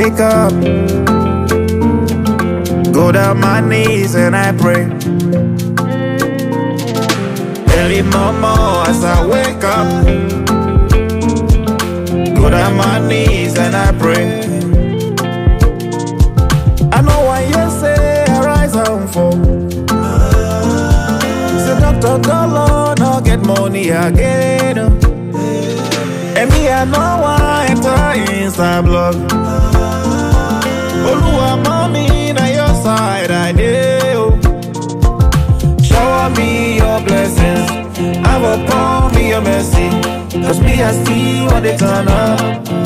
wake up, go down my knees and I pray. Early mama as I wake up, go down my knees and I pray. I know why you say I rise and fall. Say Dr. Dollar no get money again. And me I know why enter inside blood. Oluwa mommy na your side I do. Shower me your blessings, have upon me your mercy. Cause me I see when they turn up.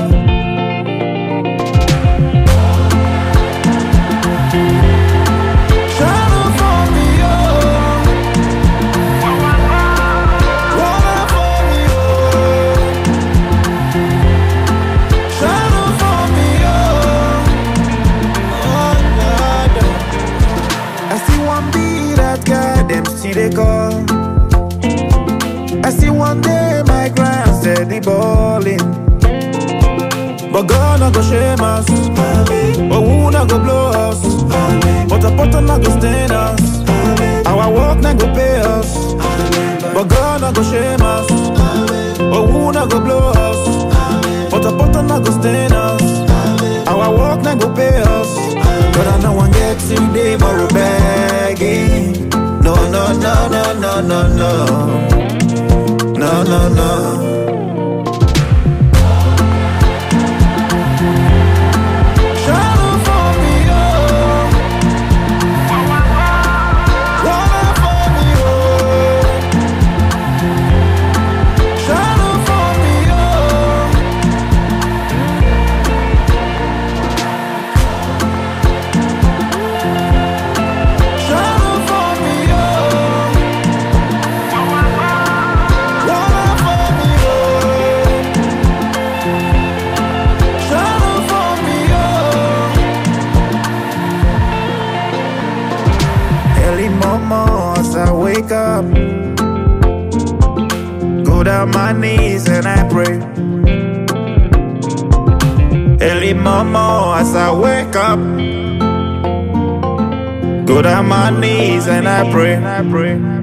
They call. I see one day my grand steady balling, but God not go shame us, but who not go blow us, but a button not go stain us, our work not go pay us, but God not go shame us, but who not go blow us, but a button not go stain us, our work not go pay us. But I know one get today more begging. No, no, no, no, no, no, no. No, no, no. Shadow for me, oh. Water for me, oh. Shadow for me, oh. Mama, as I wake up, go down my knees and I pray. Early mama, as I wake up, go down my knees and I pray.